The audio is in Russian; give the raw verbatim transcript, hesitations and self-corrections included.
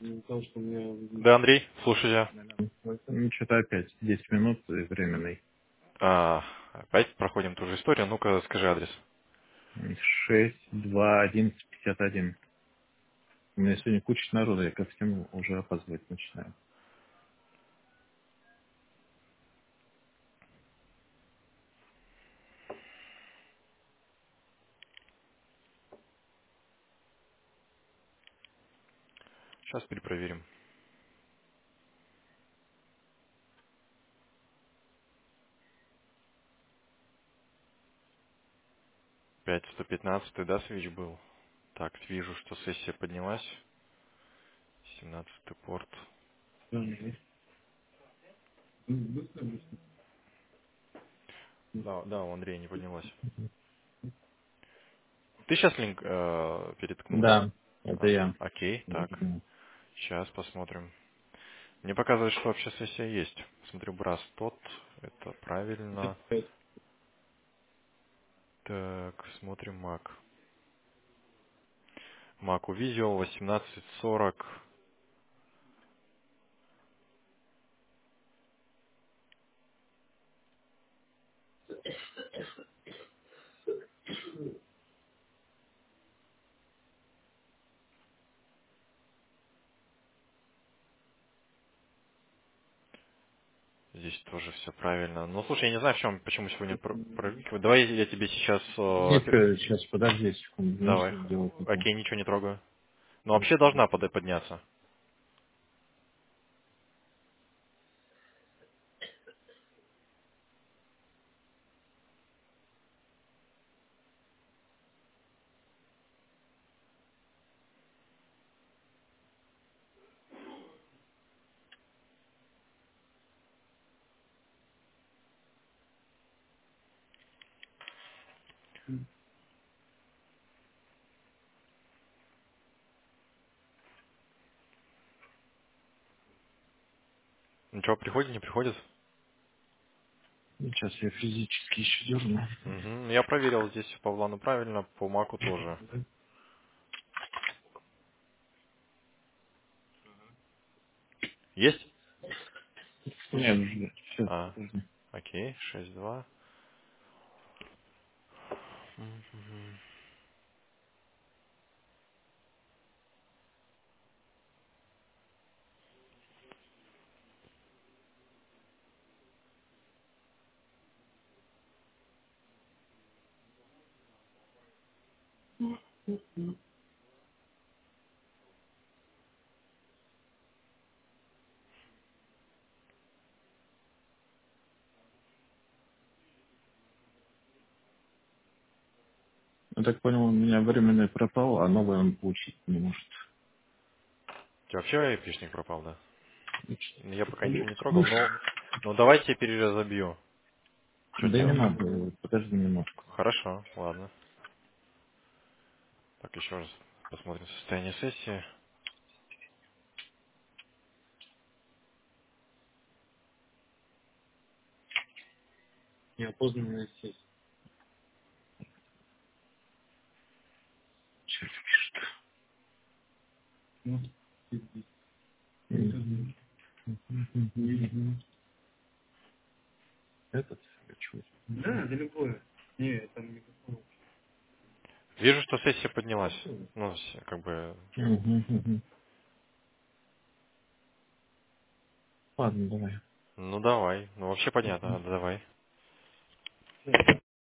Потому что у меня... Да, Андрей, слушаю тебя. Ну, что-то опять десять минут и временный. А, опять проходим ту же историю. Ну-ка, скажи адрес. Шесть, два, одиннадцать, пятьдесят один. У меня сегодня куча народа, я ко всему уже опаздывать начинаю. Сейчас перепроверим. Пять сто пятнадцатый, да, свич был? Так, вижу, что сессия поднялась. Семнадцатый порт. Мгм. Да, да, у Андрея не поднялась. Ты сейчас линк э, переткнул, да? Да, это А, я. окей, так. Мгм. Сейчас посмотрим. Мне показывает, что вообще сессия есть. Смотрю, брас тот. Это правильно. Так, смотрим Mac. Mac у Visual восемнадцать сорок. Здесь тоже все правильно. Ну, слушай, я не знаю, в чем, почему сегодня про- проликивает. Давай я тебе сейчас... э, опе- Несколько, сейчас, подожди секунду, Давай. ничего делать не буду. Окей, ничего не трогаю. Но вообще должна под- подняться. Ничего, приходит, не приходит? Сейчас я физически еще дерну. Угу. Я проверил здесь по Влану правильно, по Маку тоже. Есть? Нет, сейчас, А, подожди. окей, шесть два. Мгм. Я так понял, у меня временный пропал, а новый он получить не может. У тебя вообще айпишник пропал, да? Я пока ничего не трогал, Ну, но... Ну, давайте перезабью. Что да не делать? надо, подожди немножко. Хорошо, ладно. Так, еще раз посмотрим состояние сессии. Неопознанная сеть. Черт пишет. Ну, Мгм. Мгм. Этот чуть. Да, да любое. Не, там не такого. Вижу, что сессия поднялась. Ну, с- как бы... Мгм, мгм. Ладно, давай. Ну, давай. Ну, вообще понятно, Мгм. давай.